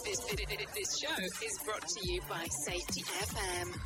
This show is brought to you by Safety FM.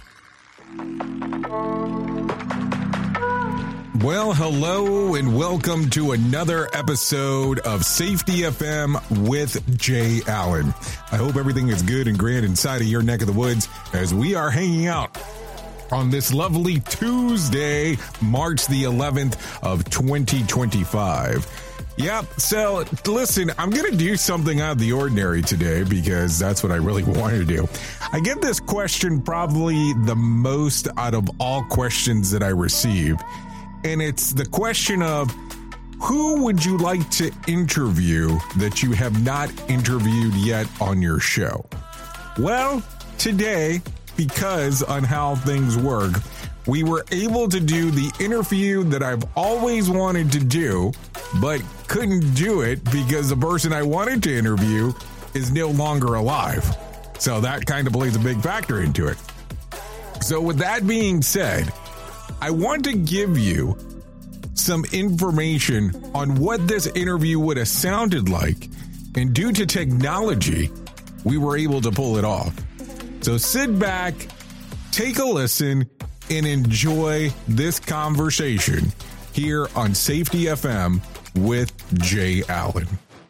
Well, hello and welcome to another episode of Safety FM with Jay Allen. I hope everything is good and grand inside of your neck of the woods as we are hanging out on this lovely Tuesday, March the 11th of 2025. Yep. So listen, I'm going to do something out of the ordinary today because that's what I really wanted to do. I get this question probably the most out of all questions that I receive. And it's the question of who would you like to interview that you have not interviewed yet on your show? Well, today, because on how things work, we were able to do the interview that I've always wanted to do, but couldn't do it because the person I wanted to interview is no longer alive. So that kind of plays a big factor into it. So with that being said, I want to give you some information on what this interview would have sounded like. And due to technology, we were able to pull it off. So sit back, take a listen, and enjoy this conversation here on Safety FM with Jay Allen.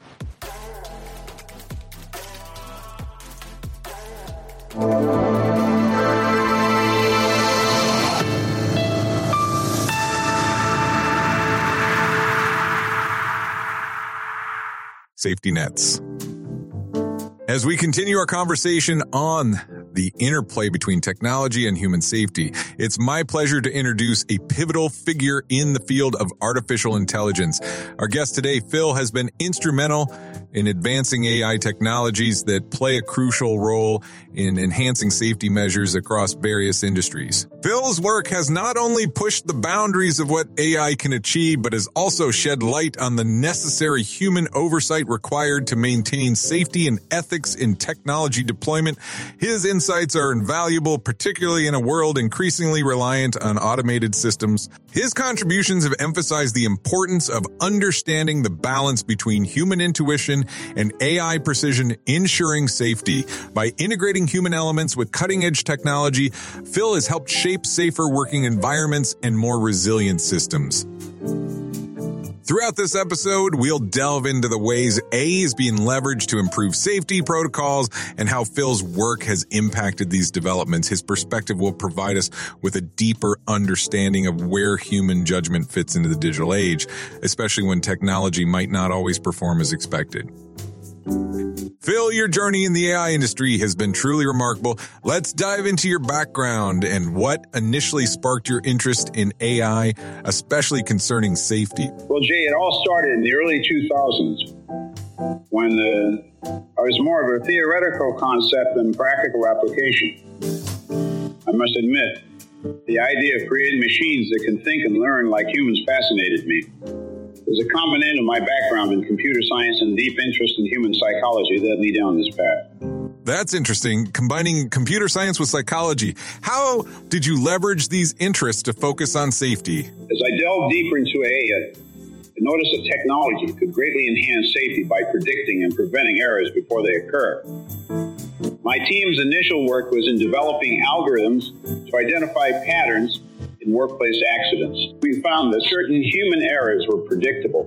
Safety nets. As we continue our conversation on the interplay between technology and human safety, it's my pleasure to introduce a pivotal figure in the field of artificial intelligence. Our guest today, Phil, has been instrumental in advancing AI technologies that play a crucial role in enhancing safety measures across various industries. Phil's work has not only pushed the boundaries of what AI can achieve, but has also shed light on the necessary human oversight required to maintain safety and ethics in technology deployment. His insights are invaluable, particularly in a world increasingly reliant on automated systems. His contributions have emphasized the importance of understanding the balance between human intuition and AI precision, ensuring safety. By integrating human elements with cutting-edge technology, Phil has helped shape safer working environments and more resilient systems. Throughout this episode, we'll delve into the ways AI is being leveraged to improve safety protocols and how Phil's work has impacted these developments. His perspective will provide us with a deeper understanding of where human judgment fits into the digital age, especially when technology might not always perform as expected. Phil, your journey in the AI industry has been truly remarkable. Let's dive into your background and what initially sparked your interest in AI, especially concerning safety. Well, Jay, it all started in the early 2000s when I was more of a theoretical concept than practical application. I must admit, the idea of creating machines that can think and learn like humans fascinated me. There's a combination of my background in computer science and deep interest in human psychology that led me down this path. That's interesting, combining computer science with psychology. How did you leverage these interests to focus on safety? As I delved deeper into AI, I noticed that technology could greatly enhance safety by predicting and preventing errors before they occur. My team's initial work was in developing algorithms to identify patterns in workplace accidents. We found that certain human errors were predictable.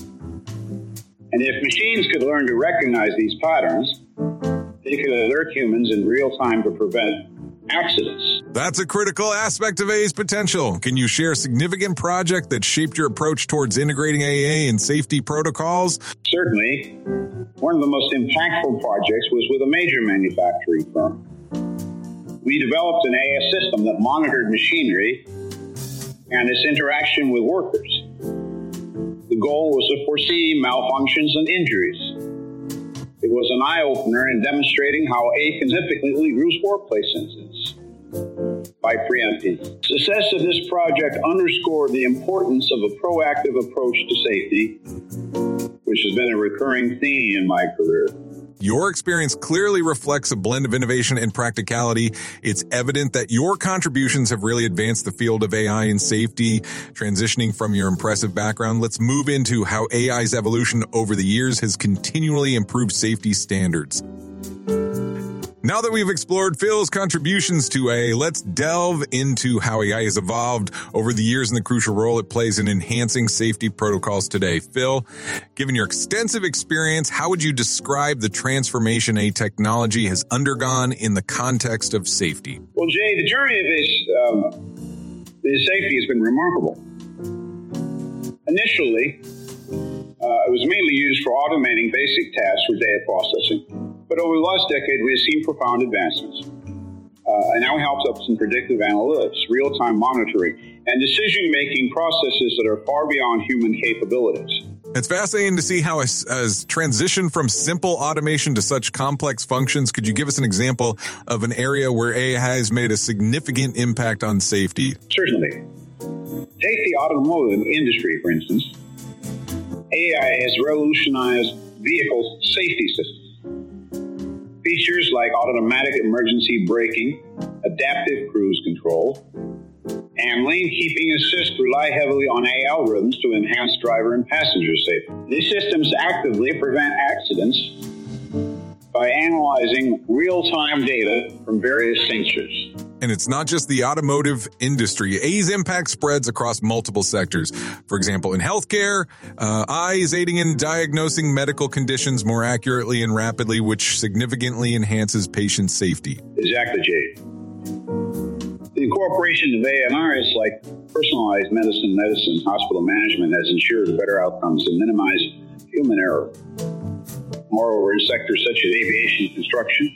And if machines could learn to recognize these patterns, they could alert humans in real time to prevent accidents. That's a critical aspect of AI's potential. Can you share a significant project that shaped your approach towards integrating AI in safety protocols? Certainly. One of the most impactful projects was with a major manufacturing firm. We developed an AI system that monitored machinery and its interaction with workers. The goal was to foresee malfunctions and injuries. It was an eye-opener in demonstrating how AI can significantly reduce workplace incidents by preempting. Success of this project underscored the importance of a proactive approach to safety, which has been a recurring theme in my career. Your experience clearly reflects a blend of innovation and practicality. It's evident that your contributions have really advanced the field of AI and safety. Transitioning from your impressive background, let's move into how AI's evolution over the years has continually improved safety standards. Now that we've explored Phil's contributions to AI, let's delve into how AI has evolved over the years and the crucial role it plays in enhancing safety protocols today. Phil, given your extensive experience, how would you describe the transformation AI technology has undergone in the context of safety? Well, Jay, the journey of this safety has been remarkable. Initially, it was mainly used for automating basic tasks for data processing. But over the last decade, we have seen profound advancements. It now helps us in predictive analytics, real-time monitoring, and decision-making processes that are far beyond human capabilities. It's fascinating to see how as transition from simple automation to such complex functions. Could you give us an example of an area where AI has made a significant impact on safety? Certainly. Take the automotive industry, for instance. AI has revolutionized vehicle safety systems. Features like automatic emergency braking, adaptive cruise control, and lane keeping assist rely heavily on AI algorithms to enhance driver and passenger safety. These systems actively prevent accidents by analyzing real-time data from various sensors. And it's not just the automotive industry. AI's impact spreads across multiple sectors. For example, in healthcare, AI is aiding in diagnosing medical conditions more accurately and rapidly, which significantly enhances patient safety. Exactly, Jay. The incorporation of ANRs like personalized medicine, hospital management has ensured better outcomes and minimized human error. Moreover, in sectors such as aviation and construction,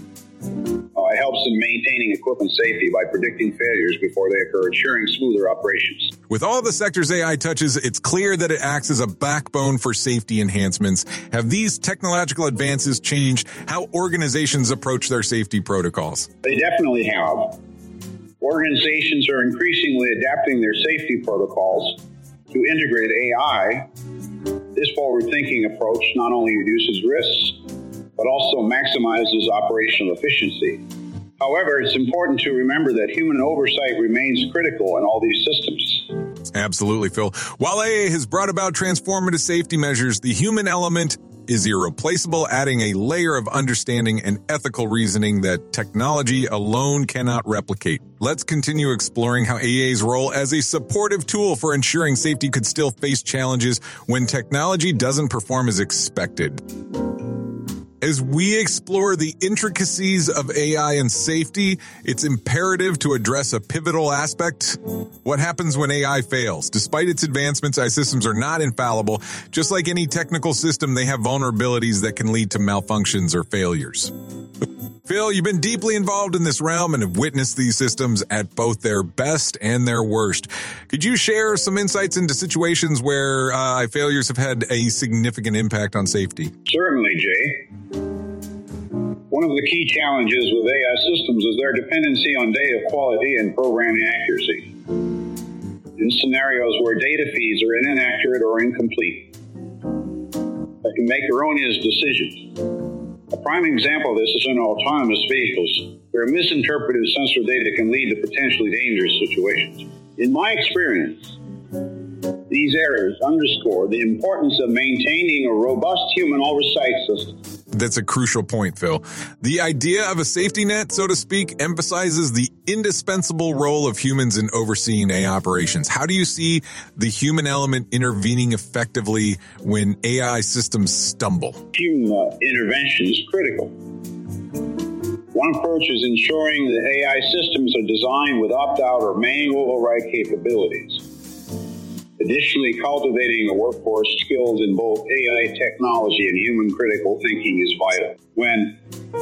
it helps in maintaining equipment safety by predicting failures before they occur, ensuring smoother operations. With all the sectors AI touches, it's clear that it acts as a backbone for safety enhancements. Have these technological advances changed how organizations approach their safety protocols? They definitely have. Organizations are increasingly adapting their safety protocols to integrate AI. This forward-thinking approach not only reduces risks, but also maximizes operational efficiency. However, it's important to remember that human oversight remains critical in all these systems. Absolutely, Phil. While AI has brought about transformative safety measures, the human element is irreplaceable, adding a layer of understanding and ethical reasoning that technology alone cannot replicate. Let's continue exploring how AI's role as a supportive tool for ensuring safety could still face challenges when technology doesn't perform as expected. As we explore the intricacies of AI and safety, it's imperative to address a pivotal aspect. What happens when AI fails? Despite its advancements, AI systems are not infallible. Just like any technical system, they have vulnerabilities that can lead to malfunctions or failures. Phil, you've been deeply involved in this realm and have witnessed these systems at both their best and their worst. Could you share some insights into situations where AI failures have had a significant impact on safety? Certainly, Jay. One of the key challenges with AI systems is their dependency on data quality and programming accuracy. In scenarios where data feeds are inaccurate or incomplete, they can make erroneous decisions. A prime example of this is in autonomous vehicles, where misinterpreted sensor data can lead to potentially dangerous situations. In my experience, these errors underscore the importance of maintaining a robust human oversight system. That's a crucial point, Phil. The idea of a safety net, so to speak, emphasizes the indispensable role of humans in overseeing AI operations. How do you see the human element intervening effectively when AI systems stumble? Human intervention is critical. One approach is ensuring that AI systems are designed with opt-out or manual override capabilities. Additionally, cultivating a workforce skilled in both AI technology and human critical thinking is vital. When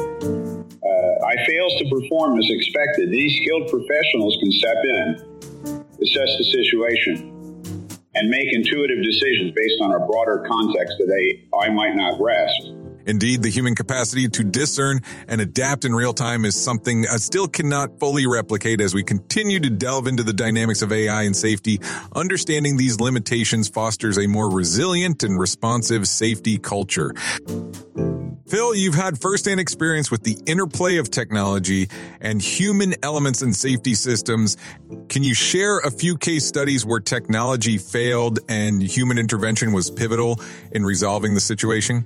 AI fails to perform as expected, these skilled professionals can step in, assess the situation, and make intuitive decisions based on a broader context that AI might not grasp. Indeed, the human capacity to discern and adapt in real time is something I still cannot fully replicate. As we continue to delve into the dynamics of AI and safety, understanding these limitations fosters a more resilient and responsive safety culture. Phil, you've had firsthand experience with the interplay of technology and human elements in safety systems. Can you share a few case studies where technology failed and human intervention was pivotal in resolving the situation?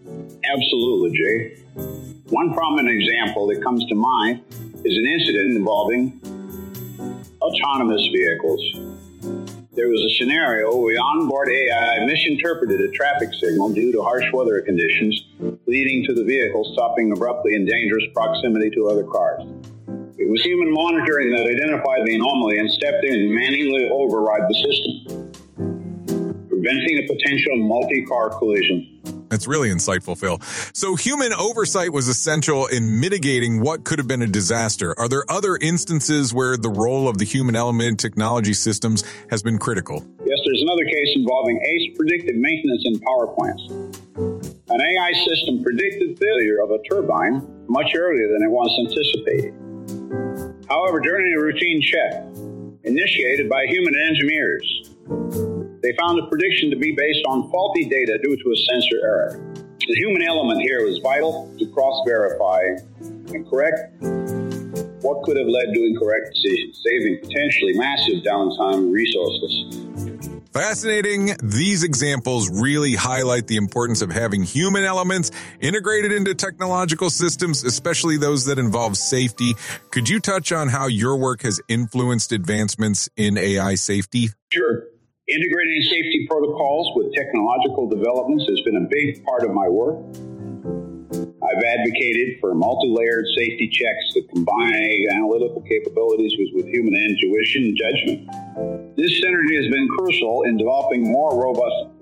Absolutely, Jay. One prominent example that comes to mind is an incident involving autonomous vehicles. There was a scenario where onboard AI misinterpreted a traffic signal due to harsh weather conditions, leading to the vehicle stopping abruptly in dangerous proximity to other cars. It was human monitoring that identified the anomaly and stepped in and manually override the system, preventing a potential multi-car collision. That's really insightful, Phil. So human oversight was essential in mitigating what could have been a disaster. Are there other instances where the role of the human element in technology systems has been critical? Yes, there's another case involving ACE predictive maintenance in power plants. An AI system predicted failure of a turbine much earlier than it was anticipated. However, during a routine check initiated by human engineers, they found the prediction to be based on faulty data due to a sensor error. The human element here was vital to cross-verify and correct what could have led to incorrect decisions, saving potentially massive downtime and resources. Fascinating. These examples really highlight the importance of having human elements integrated into technological systems, especially those that involve safety. Could you touch on how your work has influenced advancements in AI safety? Sure. Integrating safety protocols with technological developments has been a big part of my work. I've advocated for multi-layered safety checks that combine analytical capabilities with human intuition and judgment. This synergy has been crucial in developing more robust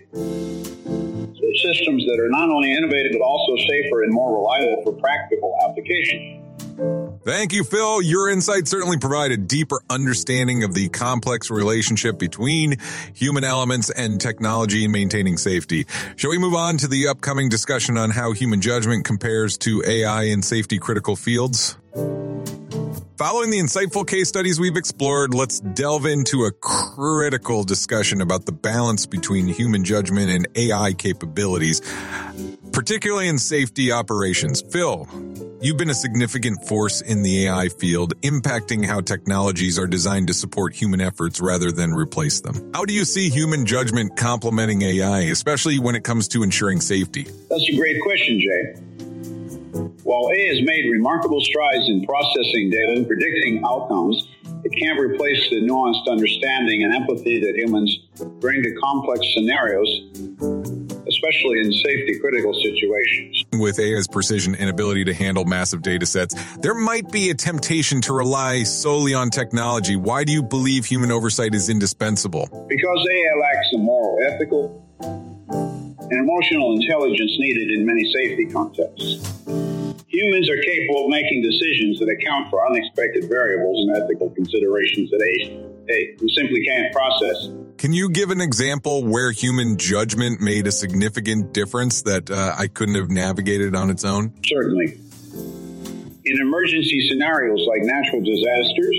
systems that are not only innovative, but also safer and more reliable for practical application. Thank you, Phil. Your insights certainly provide a deeper understanding of the complex relationship between human elements and technology in maintaining safety. Shall we move on to the upcoming discussion on how human judgment compares to AI in safety critical fields? Following the insightful case studies we've explored, let's delve into a critical discussion about the balance between human judgment and AI capabilities, particularly in safety operations. Phil, you've been a significant force in the AI field, impacting how technologies are designed to support human efforts rather than replace them. How do you see human judgment complementing AI, especially when it comes to ensuring safety? That's a great question, Jay. While AI has made remarkable strides in processing data and predicting outcomes, it can't replace the nuanced understanding and empathy that humans bring to complex scenarios, especially in safety-critical situations. With AI's precision and ability to handle massive data sets, there might be a temptation to rely solely on technology. Why do you believe human oversight is indispensable? Because AI lacks the moral, ethical, and emotional intelligence needed in many safety contexts. Humans are capable of making decisions that account for unexpected variables and ethical considerations that AI simply can't process. Can you give an example where human judgment made a significant difference that I couldn't have navigated on its own? Certainly. In emergency scenarios like natural disasters,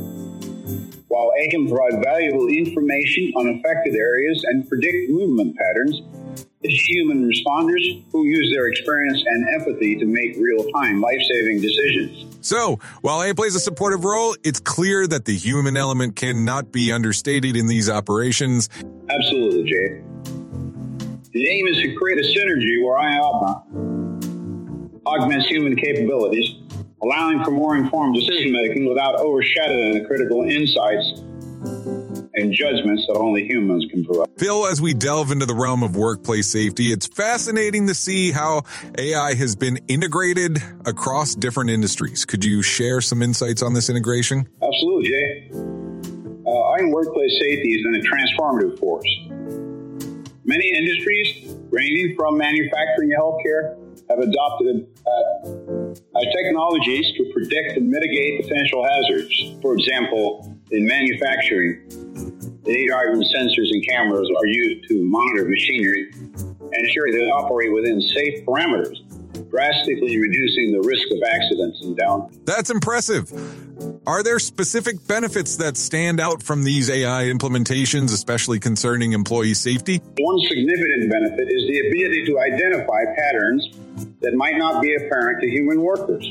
while AI can provide valuable information on affected areas and predict movement patterns, it's human responders who use their experience and empathy to make real-time, life-saving decisions. So, while AI plays a supportive role, it's clear that the human element cannot be understated in these operations. Absolutely, Jay. The aim is to create a synergy where AI augments human capabilities, allowing for more informed decision-making without overshadowing the critical insights and judgments that only humans can provide. Phil, as we delve into the realm of workplace safety, it's fascinating to see how AI has been integrated across different industries. Could you share some insights on this integration? Absolutely, Jay. I think workplace safety has been a transformative force. Many industries, ranging from manufacturing to healthcare, have adopted technologies to predict and mitigate potential hazards. For example, in manufacturing, data-driven sensors and cameras are used to monitor machinery and ensure they operate within safe parameters, drastically reducing the risk of accidents and downtime. That's impressive. Are there specific benefits that stand out from these AI implementations, especially concerning employee safety? One significant benefit is the ability to identify patterns that might not be apparent to human workers.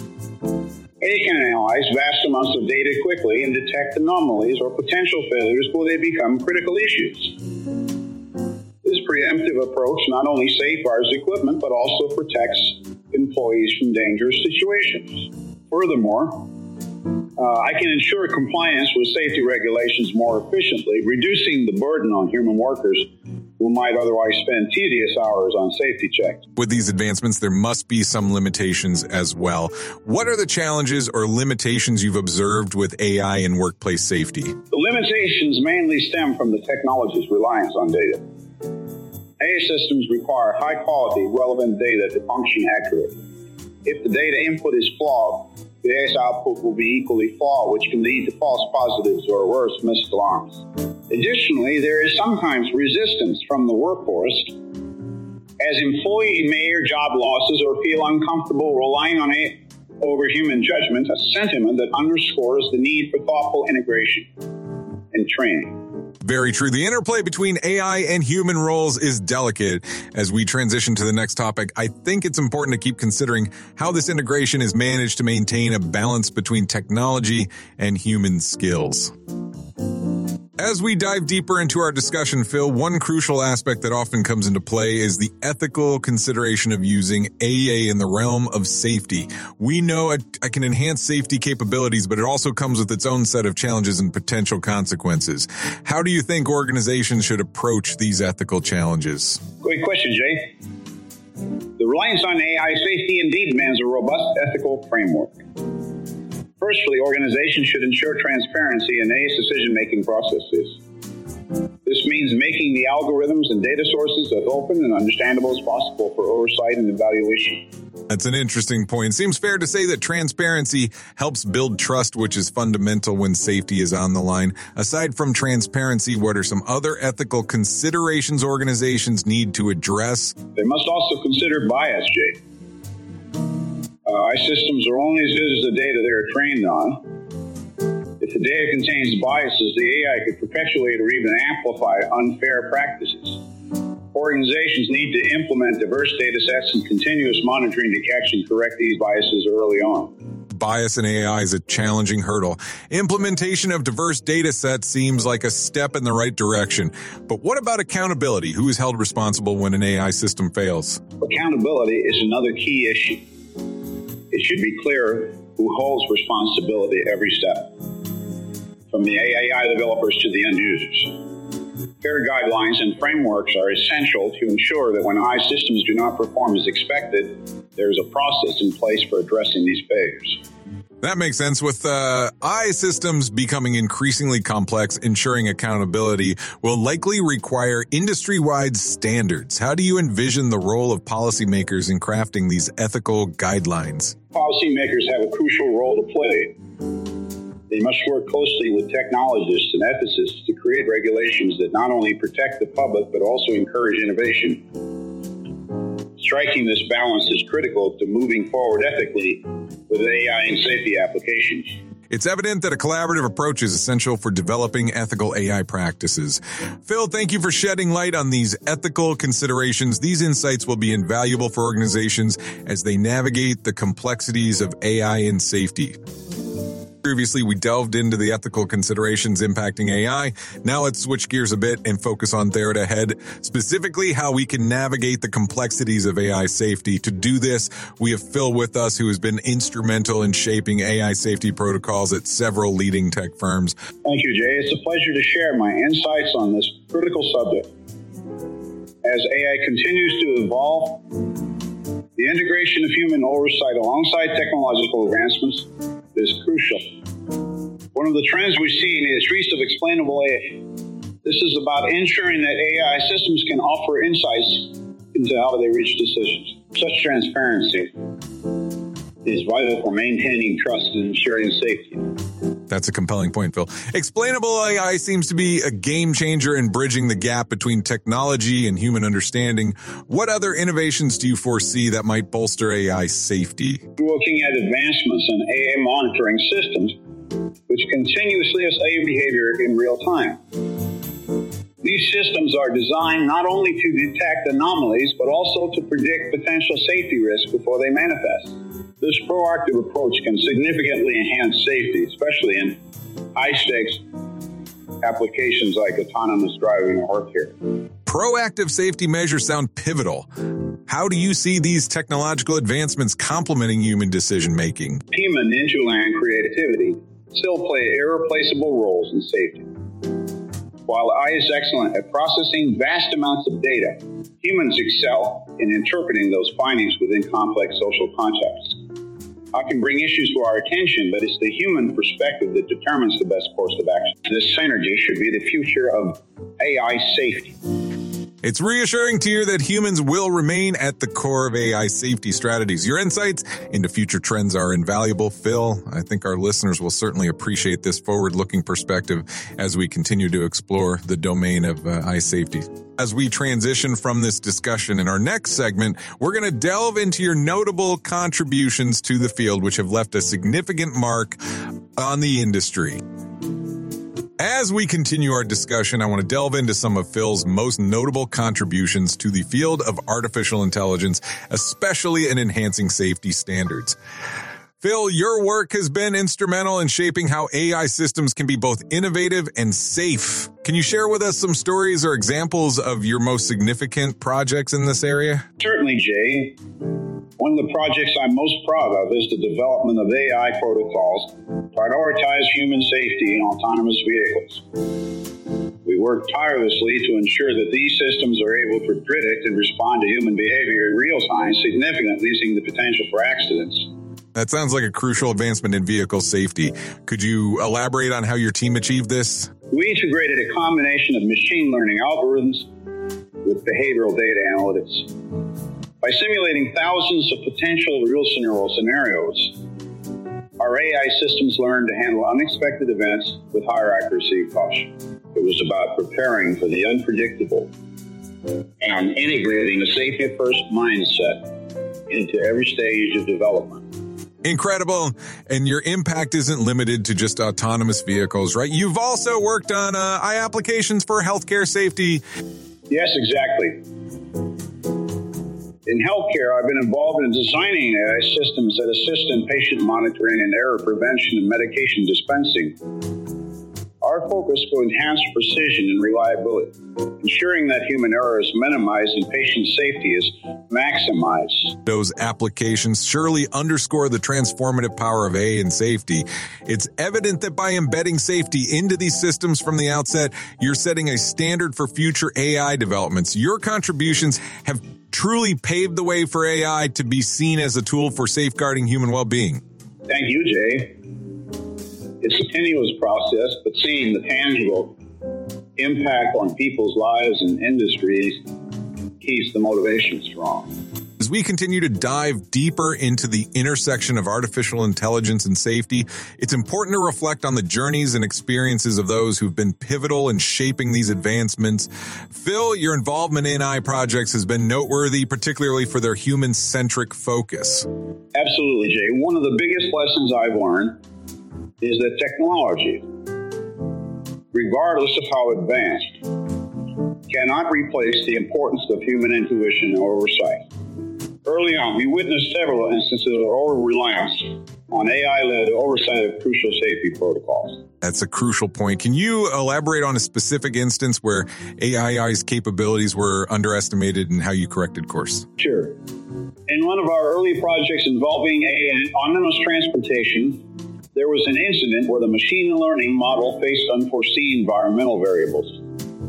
AI can analyze vast amounts of data quickly and detect anomalies or potential failures before they become critical issues. This preemptive approach not only safeguards equipment, but also protects employees from dangerous situations. Furthermore, I can ensure compliance with safety regulations more efficiently, reducing the burden on human workers who might otherwise spend tedious hours on safety checks. With these advancements, there must be some limitations as well. What are the challenges or limitations you've observed with AI in workplace safety? The limitations mainly stem from the technology's reliance on data. AI systems require high-quality, relevant data to function accurately. If the data input is flawed, the AI's output will be equally flawed, which can lead to false positives or worse, missed alarms. Additionally, there is sometimes resistance from the workforce as employees may fear job losses or feel uncomfortable relying on AI over human judgment, a sentiment that underscores the need for thoughtful integration and training. Very true. The interplay between AI and human roles is delicate. As we transition to the next topic, I think it's important to keep considering how this integration is managed to maintain a balance between technology and human skills. As we dive deeper into our discussion, Phil, one crucial aspect that often comes into play is the ethical consideration of using AI in the realm of safety. We know it can enhance safety capabilities, but it also comes with its own set of challenges and potential consequences. How do you think organizations should approach these ethical challenges? Great question, Jay. The reliance on AI safety indeed demands a robust ethical framework. Firstly, organizations should ensure transparency in AI's decision-making processes. This means making the algorithms and data sources as open and understandable as possible for oversight and evaluation. That's an interesting point. Seems fair to say that transparency helps build trust, which is fundamental when safety is on the line. Aside from transparency, what are some other ethical considerations organizations need to address? They must also consider bias, Jay. AI systems are only as good as the data they are trained on. If the data contains biases, the AI could perpetuate or even amplify unfair practices. Organizations need to implement diverse data sets and continuous monitoring to catch and correct these biases early on. Bias in AI is a challenging hurdle. Implementation of diverse data sets seems like a step in the right direction. But what about accountability? Who is held responsible when an AI system fails? Accountability is another key issue. It should be clear who holds responsibility every step, from the AI developers to the end users. Fair guidelines and frameworks are essential to ensure that when AI systems do not perform as expected, there is a process in place for addressing these failures. That makes sense. With AI systems becoming increasingly complex, ensuring accountability will likely require industry-wide standards. How do you envision the role of policymakers in crafting these ethical guidelines? Policymakers have a crucial role to play. They must work closely with technologists and ethicists to create regulations that not only protect the public, but also encourage innovation. Striking this balance is critical to moving forward ethically with AI and safety applications. It's evident that a collaborative approach is essential for developing ethical AI practices. Phil, thank you for shedding light on these ethical considerations. These insights will be invaluable for organizations as they navigate the complexities of AI and safety. Previously, we delved into the ethical considerations impacting AI. Now let's switch gears a bit and focus on Therata Head, specifically how we can navigate the complexities of AI safety. To do this, we have Phil with us, who has been instrumental in shaping AI safety protocols at several leading tech firms. Thank you, Jay. It's a pleasure to share my insights on this critical subject. As AI continues to evolve, the integration of human oversight alongside technological advancements is crucial. One of the trends we've seen is increase of explainable AI. This is about ensuring that AI systems can offer insights into how they reach decisions. Such transparency is vital for maintaining trust and ensuring safety. That's a compelling point, Phil. Explainable AI seems to be a game changer in bridging the gap between technology and human understanding. What other innovations do you foresee that might bolster AI safety? We're looking at advancements in AI monitoring systems, which continuously assess behavior in real time. These systems are designed not only to detect anomalies, but also to predict potential safety risks before they manifest. This proactive approach can significantly enhance safety, especially in high-stakes applications like autonomous driving or healthcare. Proactive safety measures sound pivotal. How do you see these technological advancements complementing human decision-making? Human into-land creativity still play irreplaceable roles in safety. While AI is excellent at processing vast amounts of data, humans excel in interpreting those findings within complex social contexts. I can bring issues to our attention, but it's the human perspective that determines the best course of action. This synergy should be the future of AI safety. It's reassuring to hear that humans will remain at the core of AI safety strategies. Your insights into future trends are invaluable. Phil, I think our listeners will certainly appreciate this forward-looking perspective as we continue to explore the domain of AI safety. As we transition from this discussion in our next segment, we're going to delve into your notable contributions to the field, which have left a significant mark on the industry. As we continue our discussion, I want to delve into some of Phil's most notable contributions to the field of artificial intelligence, especially in enhancing safety standards. Phil, your work has been instrumental in shaping how AI systems can be both innovative and safe. Can you share with us some stories or examples of your most significant projects in this area? Certainly, Jay. One of the projects I'm most proud of is the development of AI protocols to prioritize human safety in autonomous vehicles. We work tirelessly to ensure that these systems are able to predict and respond to human behavior in real time, significantly reducing the potential for accidents. That sounds like a crucial advancement in vehicle safety. Could you elaborate on how your team achieved this? We integrated a combination of machine learning algorithms with behavioral data analytics. By simulating thousands of potential real scenarios, our AI systems learned to handle unexpected events with higher accuracy and caution. It was about preparing for the unpredictable and integrating a safety-first mindset into every stage of development. Incredible. And your impact isn't limited to just autonomous vehicles, right? You've also worked on AI applications for healthcare safety. Yes, exactly. In healthcare, I've been involved in designing AI systems that assist in patient monitoring and error prevention and medication dispensing. Our focus will enhance precision and reliability, ensuring that human error is minimized and patient safety is maximized. Those applications surely underscore the transformative power of AI in safety. It's evident that by embedding safety into these systems from the outset, you're setting a standard for future AI developments. Your contributions have truly paved the way for AI to be seen as a tool for safeguarding human well-being. Thank you, Jay. It's a continuous process, but seeing the tangible impact on people's lives and industries keeps the motivation strong. As we continue to dive deeper into the intersection of artificial intelligence and safety, it's important to reflect on the journeys and experiences of those who've been pivotal in shaping these advancements. Phil, your involvement in AI projects has been noteworthy, particularly for their human-centric focus. Absolutely, Jay. One of the biggest lessons I've learned is that technology, regardless of how advanced, cannot replace the importance of human intuition and oversight. Early on, we witnessed several instances of over-reliance on AI-led oversight of crucial safety protocols. That's a crucial point. Can you elaborate on a specific instance where AI's capabilities were underestimated and how you corrected course? Sure. In one of our early projects involving autonomous transportation, there was an incident where the machine learning model faced unforeseen environmental variables.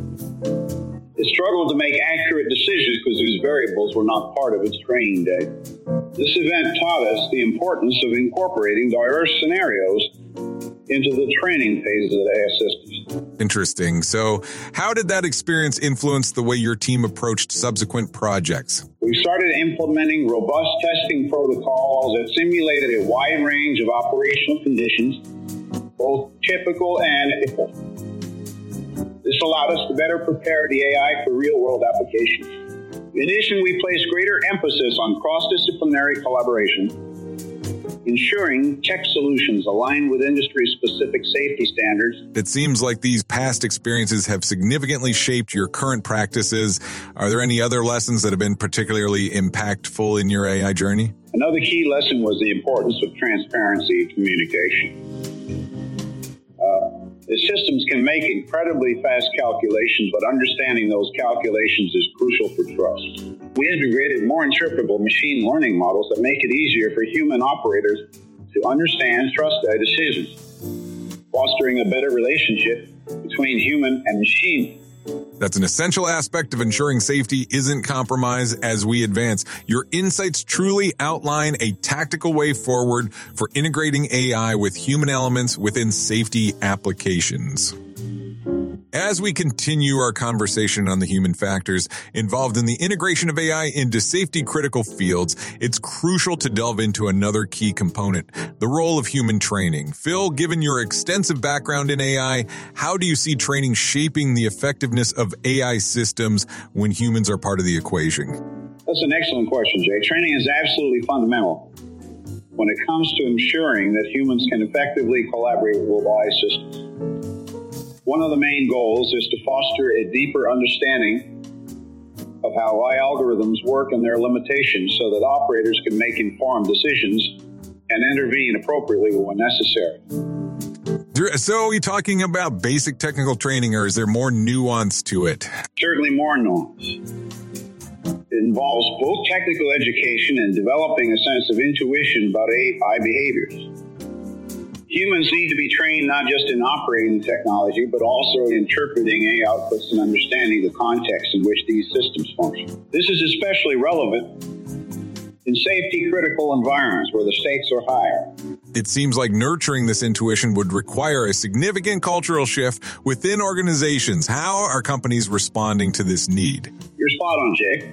It struggled to make accurate decisions because these variables were not part of its training data. This event taught us the importance of incorporating diverse scenarios into the training phases of AI systems. Interesting. So how did that experience influence the way your team approached subsequent projects? We started implementing robust testing protocols that simulated a wide range of operational conditions, both typical and ethical. This allowed us to better prepare the AI for real-world applications. In addition, we placed greater emphasis on cross-disciplinary collaboration, ensuring tech solutions align with industry-specific safety standards. It seems like these past experiences have significantly shaped your current practices. Are there any other lessons that have been particularly impactful in your AI journey? Another key lesson was the importance of transparency and communication. The systems can make incredibly fast calculations, but understanding those calculations is crucial for trust. We integrated more interpretable machine learning models that make it easier for human operators to understand, trust their decisions, fostering a better relationship between human and machine. That's an essential aspect of ensuring safety isn't compromised as we advance. Your insights truly outline a tactical way forward for integrating AI with human elements within safety applications. As we continue our conversation on the human factors involved in the integration of AI into safety-critical fields, it's crucial to delve into another key component, the role of human training. Phil, given your extensive background in AI, how do you see training shaping the effectiveness of AI systems when humans are part of the equation? That's an excellent question, Jay. Training is absolutely fundamental when it comes to ensuring that humans can effectively collaborate with AI systems. One of the main goals is to foster a deeper understanding of how AI algorithms work and their limitations so that operators can make informed decisions and intervene appropriately when necessary. So are we talking about basic technical training, or is there more nuance to it? Certainly more nuance. It involves both technical education and developing a sense of intuition about AI behaviors. Humans need to be trained not just in operating the technology, but also in interpreting AI outputs and understanding the context in which these systems function. This is especially relevant in safety-critical environments where the stakes are higher. It seems like nurturing this intuition would require a significant cultural shift within organizations. How are companies responding to this need? You're spot on, Jay.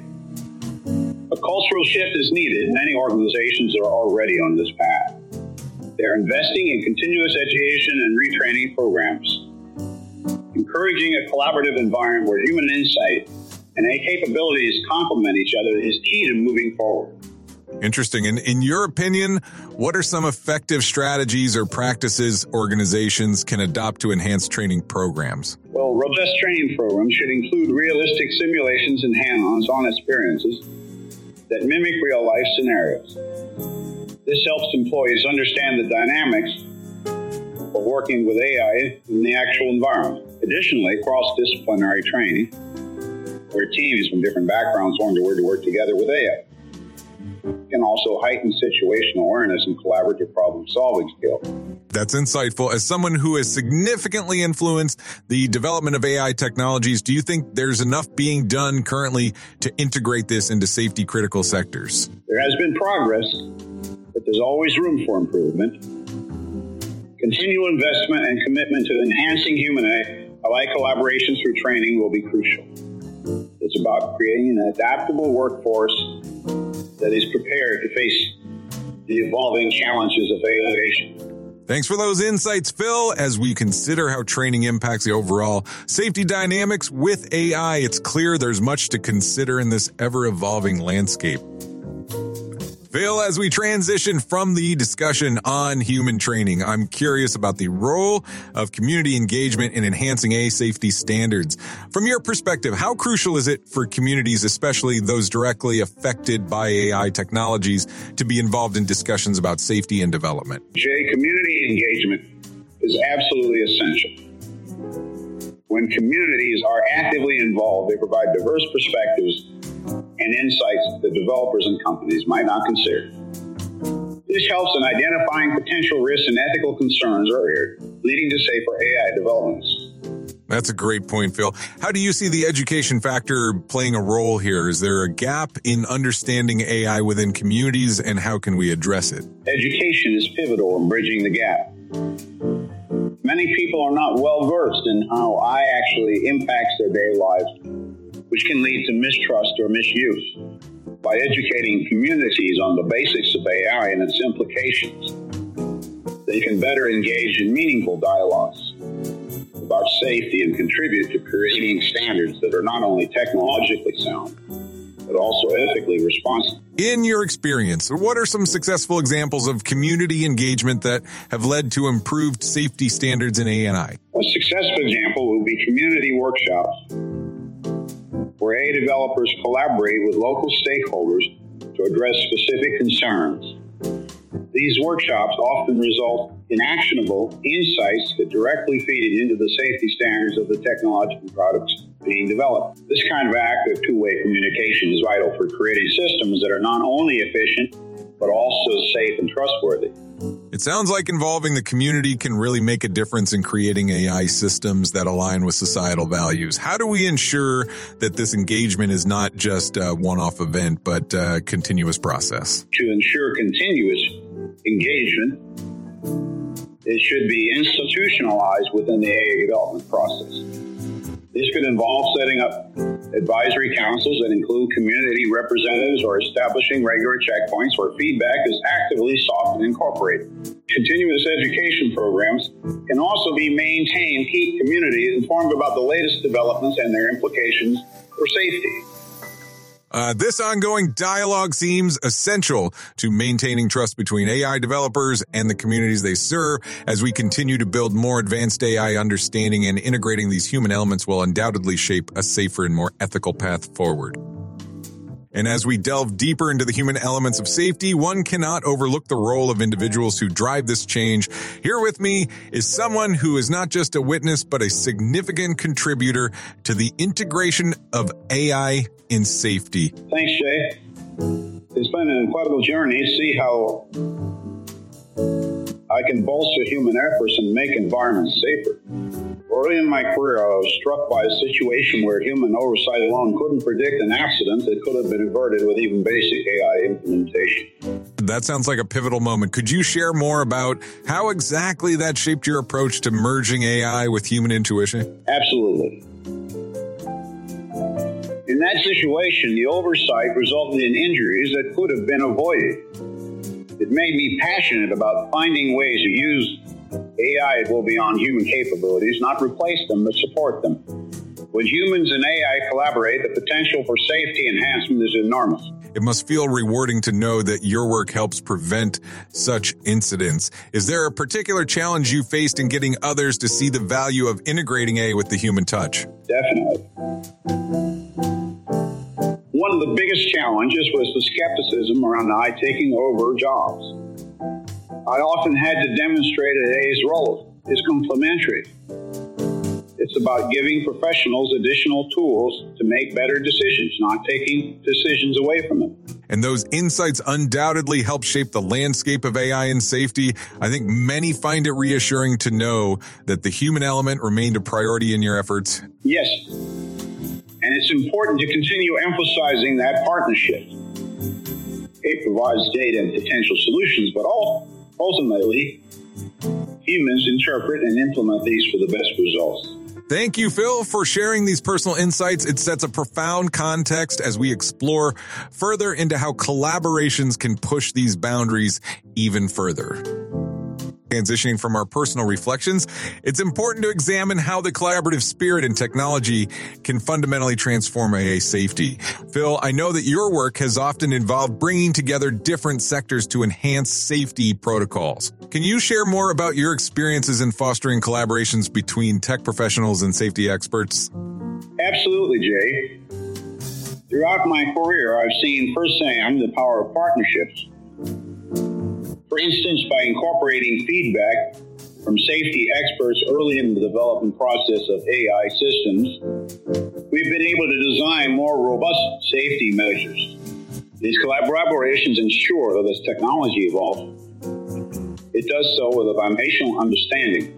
A cultural shift is needed. Many organizations are already on this path. They're investing in continuous education and retraining programs, encouraging a collaborative environment where human insight and AI capabilities complement each other is key to moving forward. Interesting. And in your opinion, what are some effective strategies or practices organizations can adopt to enhance training programs? Well, robust training programs should include realistic simulations and hands-on experiences that mimic real-life scenarios. This helps employees understand the dynamics of working with AI in the actual environment. Additionally, cross-disciplinary training, where teams from different backgrounds learn to work together with AI, can also heighten situational awareness and collaborative problem-solving skills. That's insightful. As someone who has significantly influenced the development of AI technologies, do you think there's enough being done currently to integrate this into safety-critical sectors? There has been progress, but there's always room for improvement. Continual investment and commitment to enhancing human AI collaboration through training will be crucial. It's about creating an adaptable workforce that is prepared to face the evolving challenges of AI. Thanks for those insights, Phil. As we consider how training impacts the overall safety dynamics with AI, it's clear there's much to consider in this ever-evolving landscape. Phil, as we transition from the discussion on human training, I'm curious about the role of community engagement in enhancing AI safety standards. From your perspective, how crucial is it for communities, especially those directly affected by AI technologies, to be involved in discussions about safety and development? Jay, community engagement is absolutely essential. When communities are actively involved, they provide diverse perspectives and insights that developers and companies might not consider. This helps in identifying potential risks and ethical concerns earlier, leading to safer AI developments. That's a great point, Phil. How do you see the education factor playing a role here? Is there a gap in understanding AI within communities, and how can we address it? Education is pivotal in bridging the gap. Many people are not well versed in how AI actually impacts their daily lives, which can lead to mistrust or misuse. By educating communities on the basics of AI and its implications, they can better engage in meaningful dialogues about safety and contribute to creating standards that are not only technologically sound, but also ethically responsible. In your experience, what are some successful examples of community engagement that have led to improved safety standards in AI? A successful example would be community workshops, where AI developers collaborate with local stakeholders to address specific concerns. These workshops often result in actionable insights that directly feed into the safety standards of the technological products being developed. This kind of active two-way communication is vital for creating systems that are not only efficient, but also safe and trustworthy. It sounds like involving the community can really make a difference in creating AI systems that align with societal values. How do we ensure that this engagement is not just a one-off event, but a continuous process? To ensure continuous engagement, it should be institutionalized within the AI development process. This could involve setting up advisory councils that include community representatives or establishing regular checkpoints where feedback is actively sought and incorporated. Continuous education programs can also be maintained to keep communities informed about the latest developments and their implications for safety. This ongoing dialogue seems essential to maintaining trust between AI developers and the communities they serve. As we continue to build more advanced AI understanding and integrating these human elements will undoubtedly shape a safer and more ethical path forward. And as we delve deeper into the human elements of safety, one cannot overlook the role of individuals who drive this change. Here with me is someone who is not just a witness, but a significant contributor to the integration of AI in safety. Thanks, Jay. It's been an incredible journey to see how I can bolster human efforts and make environments safer. Early in my career, I was struck by a situation where human oversight alone couldn't predict an accident that could have been averted with even basic AI implementation. That sounds like a pivotal moment. Could you share more about how exactly that shaped your approach to merging AI with human intuition? Absolutely. In that situation, the oversight resulted in injuries that could have been avoided. It made me passionate about finding ways to use AI that go beyond human capabilities, not replace them, but support them. When humans and AI collaborate, the potential for safety enhancement is enormous. It must feel rewarding to know that your work helps prevent such incidents. Is there a particular challenge you faced in getting others to see the value of integrating AI with the human touch? Definitely. One of the biggest challenges was the skepticism around AI taking over jobs. I often had to demonstrate that AI's role is complementary. It's about giving professionals additional tools to make better decisions, not taking decisions away from them. And those insights undoubtedly help shape the landscape of AI and safety. I think many find it reassuring to know that the human element remained a priority in your efforts. Yes. And it's important to continue emphasizing that partnership. It provides data and potential solutions, but ultimately, humans interpret and implement these for the best results. Thank you, Phil, for sharing these personal insights. It sets a profound context as we explore further into how collaborations can push these boundaries even further. Transitioning from our personal reflections, it's important to examine how the collaborative spirit in technology can fundamentally transform AA safety. Phil, I know that your work has often involved bringing together different sectors to enhance safety protocols. Can you share more about your experiences in fostering collaborations between tech professionals and safety experts? Absolutely, Jay. Throughout my career, I've seen firsthand the power of partnerships. For instance, by incorporating feedback from safety experts early in the development process of AI systems, we've been able to design more robust safety measures. These collaborations ensure that as technology evolves, it does so with a foundational understanding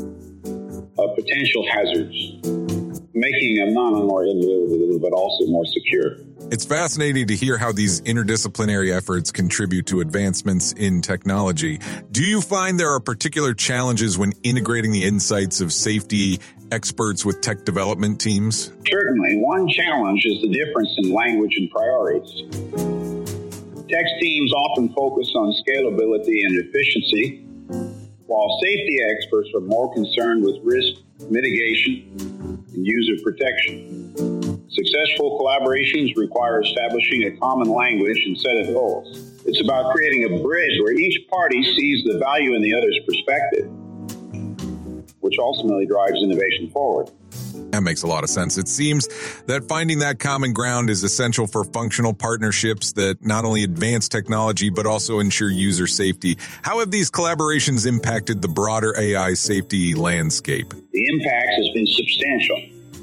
of potential hazards, making them not only individual, but also more secure. It's fascinating to hear how these interdisciplinary efforts contribute to advancements in technology. Do you find there are particular challenges when integrating the insights of safety experts with tech development teams? Certainly. One challenge is the difference in language and priorities. Tech teams often focus on scalability and efficiency, while safety experts are more concerned with risk mitigation and user protection. Successful collaborations require establishing a common language and set of goals. It's about creating a bridge where each party sees the value in the other's perspective, which ultimately drives innovation forward. That makes a lot of sense. It seems that finding that common ground is essential for functional partnerships that not only advance technology, but also ensure user safety. How have these collaborations impacted the broader AI safety landscape? The impact has been substantial.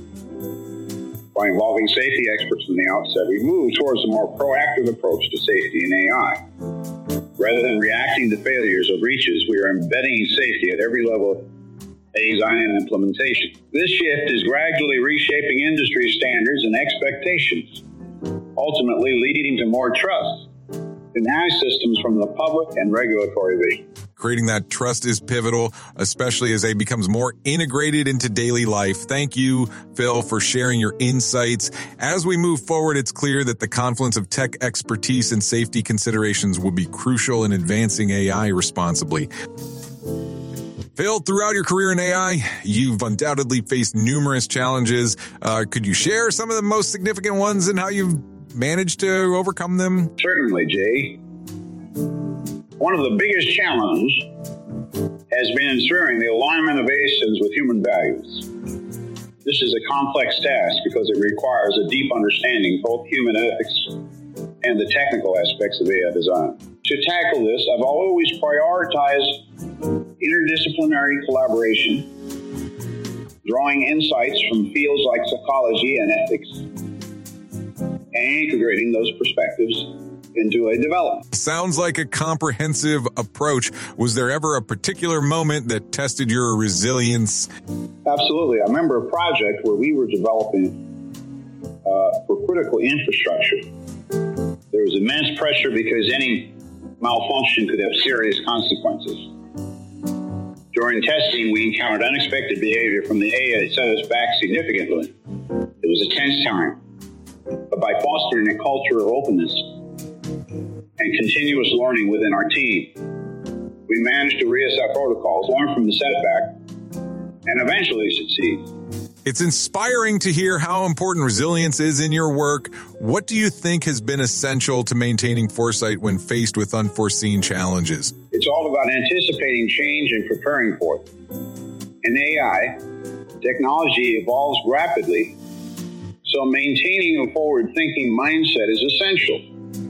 By involving safety experts from the outset, we moved towards a more proactive approach to safety in AI. Rather than reacting to failures or breaches, we are embedding safety at every level of design and implementation. This shift is gradually reshaping industry standards and expectations, ultimately leading to more trust in AI systems from the public and regulatory vision. Creating that trust is pivotal, especially as AI becomes more integrated into daily life. Thank you, Phil, for sharing your insights. As we move forward, it's clear that the confluence of tech expertise and safety considerations will be crucial in advancing AI responsibly. Phil, throughout your career in AI, you've undoubtedly faced numerous challenges. Could you share some of the most significant ones and how you've managed to overcome them? Certainly, Jay. One of the biggest challenges has been ensuring the alignment of AI systems with human values. This is a complex task because it requires a deep understanding of both human ethics and the technical aspects of AI design. To tackle this, I've always prioritized interdisciplinary collaboration, drawing insights from fields like psychology and ethics, and integrating those perspectives into a development. Sounds like a comprehensive approach. Was there ever a particular moment that tested your resilience? Absolutely. I remember a project where we were developing for critical infrastructure. There was immense pressure because any malfunction could have serious consequences. During testing, we encountered unexpected behavior from the AI that set us back significantly. It was a tense time, but by fostering a culture of openness and continuous learning within our team, we managed to reassess protocols, learn from the setback, and eventually succeed. It's inspiring to hear how important resilience is in your work. What do you think has been essential to maintaining foresight when faced with unforeseen challenges? It's all about anticipating change and preparing for it. In AI, technology evolves rapidly, so maintaining a forward-thinking mindset is essential.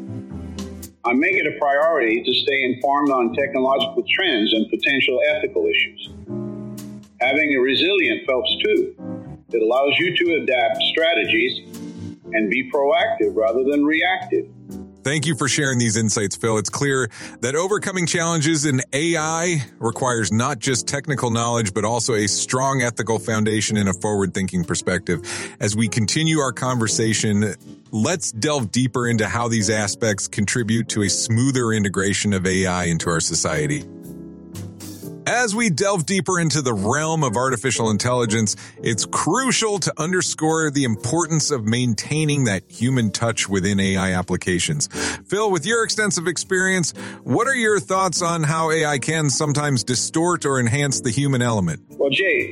I make it a priority to stay informed on technological trends and potential ethical issues. Having a resilient helps too. It allows you to adapt strategies and be proactive rather than reactive. Thank you for sharing these insights, Phil. It's clear that overcoming challenges in AI requires not just technical knowledge, but also a strong ethical foundation and a forward-thinking perspective. As we continue our conversation, let's delve deeper into how these aspects contribute to a smoother integration of AI into our society. As we delve deeper into the realm of artificial intelligence, it's crucial to underscore the importance of maintaining that human touch within AI applications. Phil, with your extensive experience, what are your thoughts on how AI can sometimes distort or enhance the human element? Well, Jay,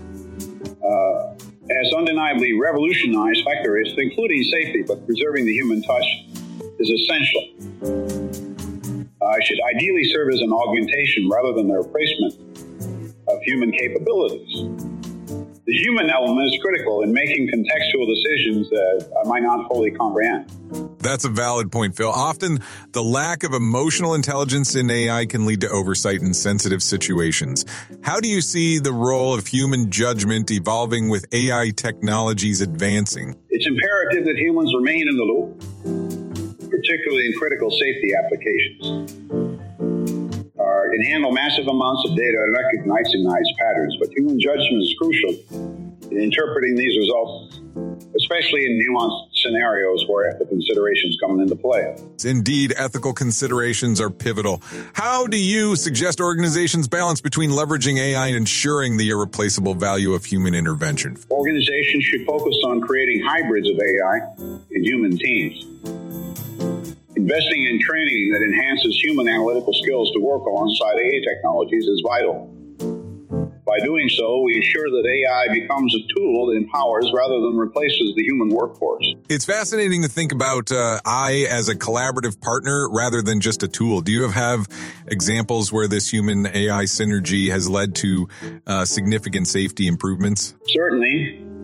has undeniably revolutionized factors, including safety, but preserving the human touch is essential. Should ideally serve as an augmentation rather than the replacement of human capabilities. The human element is critical in making contextual decisions that I might not fully comprehend. That's a valid point, Phil. Often, the lack of emotional intelligence in AI can lead to oversight in sensitive situations. How do you see the role of human judgment evolving with AI technologies advancing? It's imperative that humans remain in the loop, particularly in critical safety applications. Can handle massive amounts of data and recognize patterns, but human judgment is crucial in interpreting these results, especially in nuanced scenarios where ethical considerations come into play. Indeed, ethical considerations are pivotal. How do you suggest organizations balance between leveraging AI and ensuring the irreplaceable value of human intervention? Organizations should focus on creating hybrids of AI and human teams. Investing in training that enhances human analytical skills to work alongside AI technologies is vital. By doing so, we ensure that AI becomes a tool that empowers rather than replaces the human workforce. It's fascinating to think about AI as a collaborative partner rather than just a tool. Do you have examples where this human AI synergy has led to significant safety improvements? Certainly.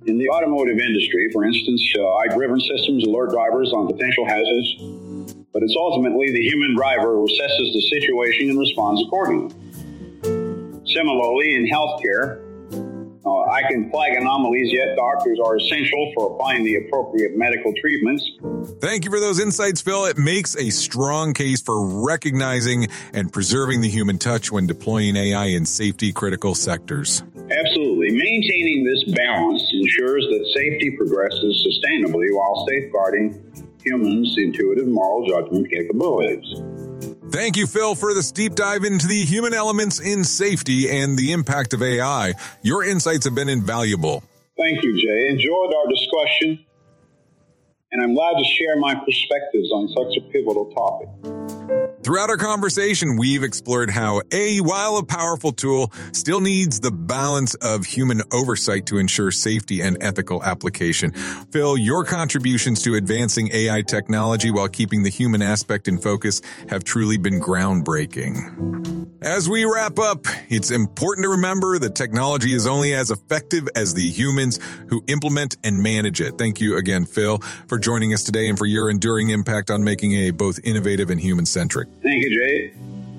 In the automotive industry, for instance, eye-driven systems alert drivers on potential hazards, but it's ultimately the human driver who assesses the situation and responds accordingly. Similarly, in healthcare, I can flag anomalies, yet doctors are essential for applying the appropriate medical treatments. Thank you for those insights, Phil. It makes a strong case for recognizing and preserving the human touch when deploying AI in safety-critical sectors. Absolutely. Maintaining this balance ensures that safety progresses sustainably while safeguarding humans' intuitive moral judgment capabilities. Thank you, Phil, for this deep dive into the human elements in safety and the impact of AI. Your insights have been invaluable. Thank you, Jay. Enjoyed our discussion, and I'm glad to share my perspectives on such a pivotal topic. Throughout our conversation, we've explored how AI, while a powerful tool, still needs the balance of human oversight to ensure safety and ethical application. Phil, your contributions to advancing AI technology while keeping the human aspect in focus have truly been groundbreaking. As we wrap up, it's important to remember that technology is only as effective as the humans who implement and manage it. Thank you again, Phil, for joining us today and for your enduring impact on making AI both innovative and human-centric. Thank you, Jay.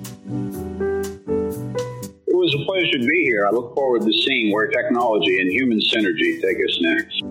It was a pleasure to be here. I look forward to seeing where technology and human synergy take us next.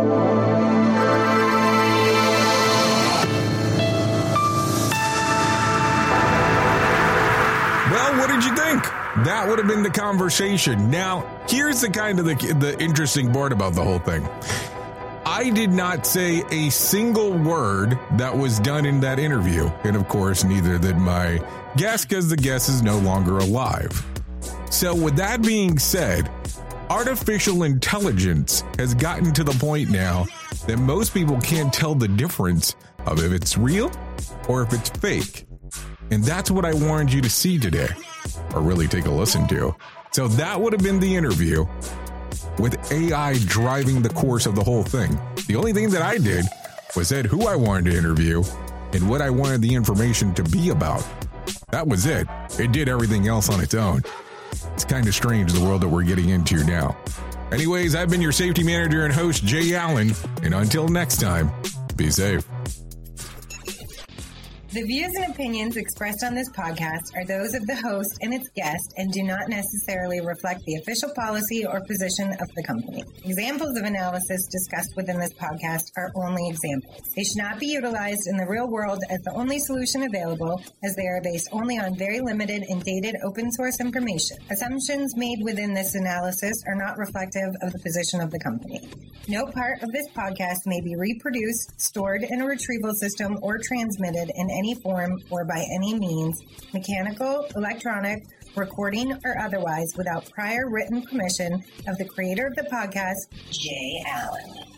Well, what did you think? That would have been the conversation. Now, here's the kind of the interesting part about the whole thing. I did not say a single word that was done in that interview. And of course, neither did my guest, because the guest is no longer alive. So with that being said, artificial intelligence has gotten to the point now that most people can't tell the difference of if it's real or if it's fake. And that's what I wanted you to see today, or really take a listen to. So that would have been the interview, with AI driving the course of the whole thing. The only thing that I did was said who I wanted to interview and what I wanted the information to be about. That was it. It did everything else on its own. It's kind of strange, the world that we're getting into now. Anyways, I've been your safety manager and host, Jay Allen, and until next time, be safe. The views and opinions expressed on this podcast are those of the host and its guest and do not necessarily reflect the official policy or position of the company. Examples of analysis discussed within this podcast are only examples. They should not be utilized in the real world as the only solution available, as they are based only on very limited and dated open source information. Assumptions made within this analysis are not reflective of the position of the company. No part of this podcast may be reproduced, stored in a retrieval system, or transmitted in any form or by any means, mechanical, electronic, recording, or otherwise, without prior written permission of the creator of the podcast, Jay Allen.